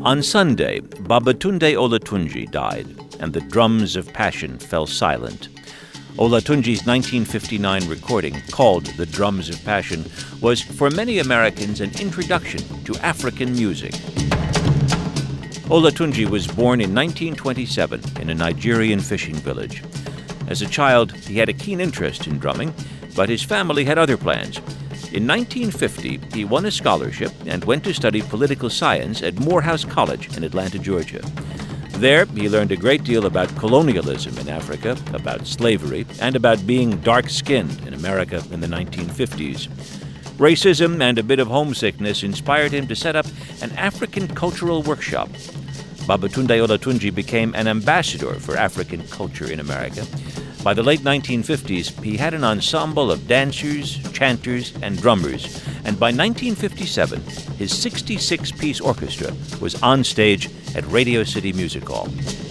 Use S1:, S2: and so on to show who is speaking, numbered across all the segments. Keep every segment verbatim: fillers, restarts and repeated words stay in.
S1: On Sunday, Babatunde Olatunji died, and the drums of passion fell silent. Olatunji's nineteen fifty-nine recording, called The Drums of Passion, was for many Americans an introduction to African music. Olatunji was born in nineteen twenty-seven in a Nigerian fishing village. As a child, he had a keen interest in drumming, but his family had other plans. In nineteen fifty, he won a scholarship and went to study political science at Morehouse College in Atlanta, Georgia. There, he learned a great deal about colonialism in Africa, about slavery, and about being dark-skinned in America in the nineteen fifties. Racism and a bit of homesickness inspired him to set up an African cultural workshop. Babatunde Olatunji became an ambassador for African culture in America. By the late nineteen fifties, he had an ensemble of dancers, chanters, and drummers, and by nineteen fifty-seven, his sixty-six piece orchestra was on stage at Radio City Music Hall.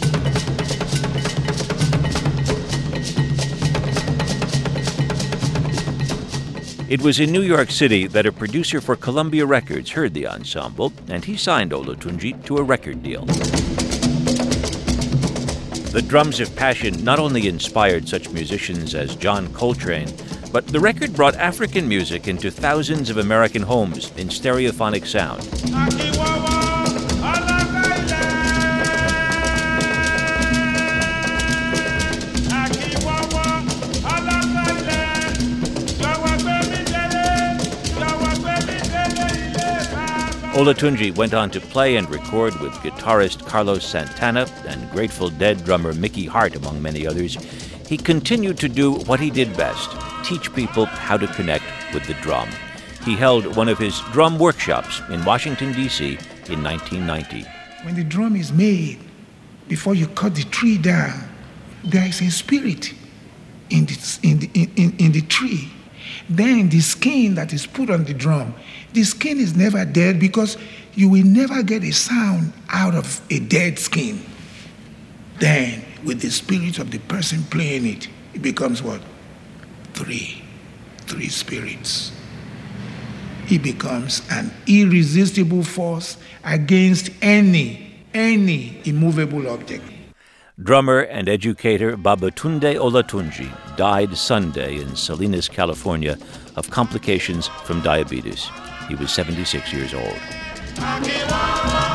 S1: It was in New York City that a producer for Columbia Records heard the ensemble, and he signed Olatunji to a record deal. The Drums of Passion not only inspired such musicians as John Coltrane, but the record brought African music into thousands of American homes in stereophonic sound. Olatunji went on to play and record with guitarist Carlos Santana and Grateful Dead drummer Mickey Hart, among many others. He continued to do what he did best, teach people how to connect with the drum. He held one of his drum workshops in Washington, D C in nineteen ninety.
S2: When the drum is made, before you cut the tree down, there is a spirit in the, in the, in, in the tree. Then the skin that is put on the drum, the skin is never dead because you will never get a sound out of a dead skin. Then, with the spirit of the person playing it, it becomes what? Three. Three spirits. It becomes an irresistible force against any, any immovable object.
S1: Drummer and educator Babatunde Olatunji died Sunday in Salinas, California, of complications from diabetes. He was seventy-six years old.